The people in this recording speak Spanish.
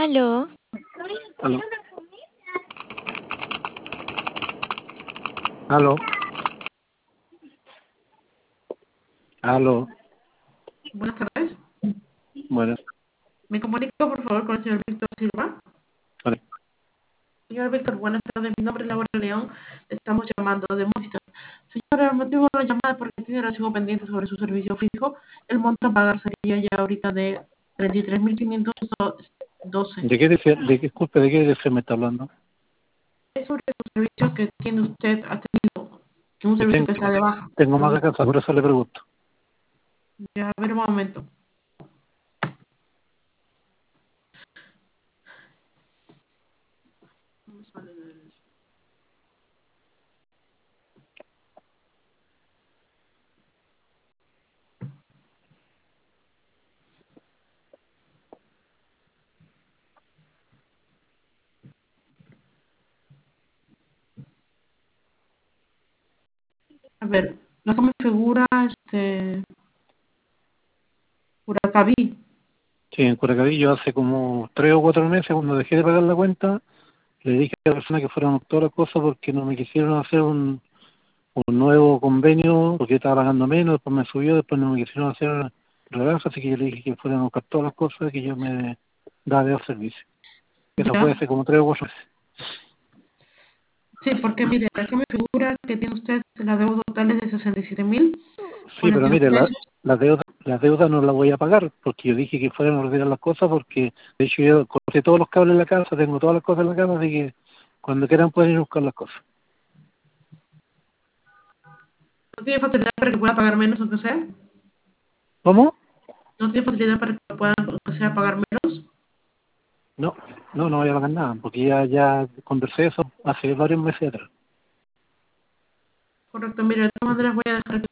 Aló, Aló, aló, aló. Buenas tardes. Bueno, Me comunico, por favor, con el señor Víctor Silva. vale. Señor Víctor, buenas tardes. Mi nombre es Laura León. Le estamos llamando de Movistar. Señora, el motivo de la llamada es porque tiene recibo pendiente sobre su servicio fijo. El monto a pagar sería ya ahorita de 33.512. Disculpe, ¿de qué se me está hablando? Es sobre su servicio que tiene usted, ha tenido, que un Que servicio que está de baja. tengo más de casa, por eso le pregunto. Ya, a ver un momento. No me sale del- A ver, la que me figura, Curacaví. Sí, en Curacaví hace como 3 o 4 meses, cuando dejé de pagar la cuenta, le dije a la persona que fueran todas las cosas porque no me quisieron hacer un nuevo convenio, porque yo estaba pagando menos, después me subió, después no me quisieron hacer rebajas, así que yo le dije que fueran a buscar todas las cosas que yo me daba de servicio. Eso fue Ya. hace como 3 o 4 meses. Sí, porque mire, aquí me figura que tiene usted la deuda total es de 67.000 Sí, pero 42 mire, pesos. la deuda no la voy a pagar porque yo dije que fueran a ordenar las cosas porque de hecho yo corté todos los cables en la casa, tengo todas las cosas en la casa, así que cuando quieran pueden ir a buscar las cosas. ¿No tiene facilidad para que pueda pagar menos, aunque sea? ¿Cómo? ¿No tiene facilidad para que pueda, aunque sea, pagar menos? No, no voy a pagar nada porque ya conversé eso hace varios meses atrás. Correcto, mire, de todas maneras voy a dejar que